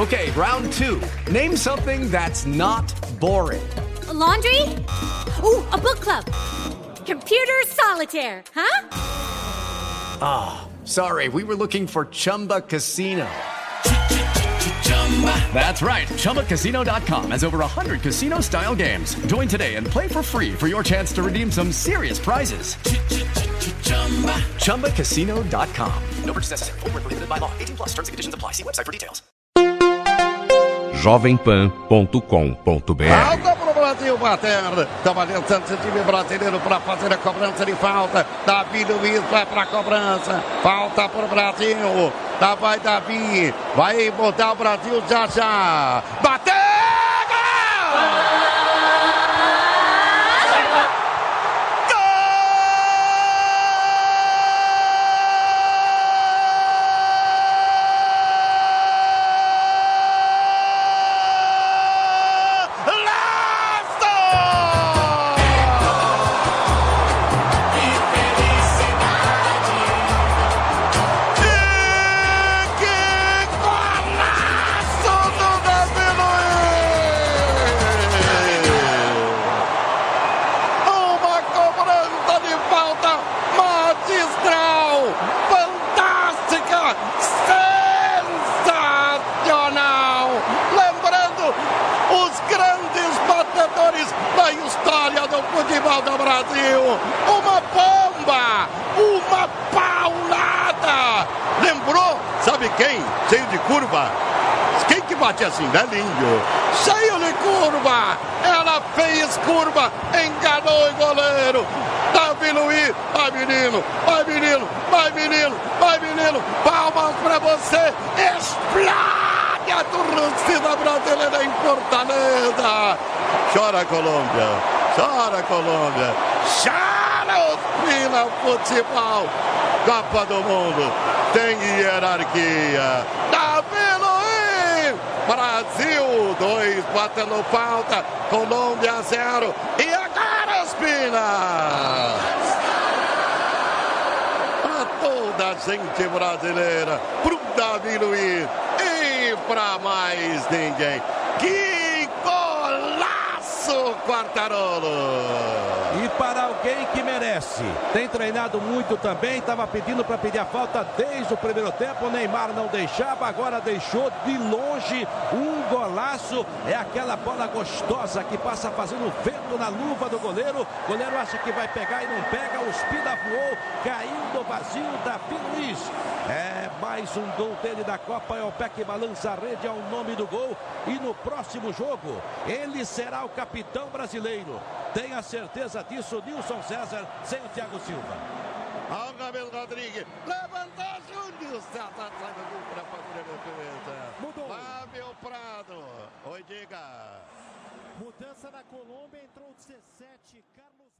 Okay, round two. Name something that's not boring. A laundry? Ooh, a book club. Computer solitaire, huh? Ah, sorry, we were looking for Chumba Casino. That's right. ChumbaCasino.com has over 100 casino-style games. Join today and play for free for your chance to redeem some serious prizes. ChumbaCasino.com. No purchase necessary. Void where prohibited by law. 18 plus. Terms and conditions apply. See website for details. jovempan.com.br. Falta pro Brasil bater. Tá valendo o time brasileiro para fazer a cobrança de falta. Davi Luiz vai para a cobrança. Falta pro Brasil. Tá, vai Davi. Vai botar o Brasil já já. Bateu! Gol! Da história do futebol do Brasil, uma bomba, uma paulada, lembrou, sabe quem? Cheio de curva, quem que bate assim? Belinho, cheio de curva, ela fez curva, enganou o goleiro, Davi Luiz, vai menino, vai menino, vai menino, vai menino, palmas pra você, explode a torcida brasileira em Fortaleza. Chora Colômbia, chora Colômbia, chora Ospina Futebol, Copa do Mundo, tem hierarquia, Davi Luiz, Brasil 2, batendo falta, Colômbia 0, e agora Ospina! Para toda a gente brasileira, pro Davi Luiz e pra mais ninguém, que golaço, Quartarolo! E para alguém que merece, tem treinado muito também, estava pedindo para pedir a falta desde o primeiro tempo, o Neymar não deixava, agora deixou de longe, um golaço, é aquela bola gostosa que passa fazendo vento na luva do goleiro, o goleiro acha que vai pegar e não pega, o Ospina voou, caiu no vazio, Davi Luiz, é mais um gol dele da Copa, é o pé que balança a rede, é o nome do gol, e no próximo jogo, ele será o capitão brasileiro, tenha certeza disso, Nilson César, sem o Thiago Silva. Ao Gabriel Rodrigues, levantou Júnior César, sai do gol para fazer a defesa. Mudou. Fábio Prado, oi, diga. Mudança na Colômbia, entrou 17, Carlos...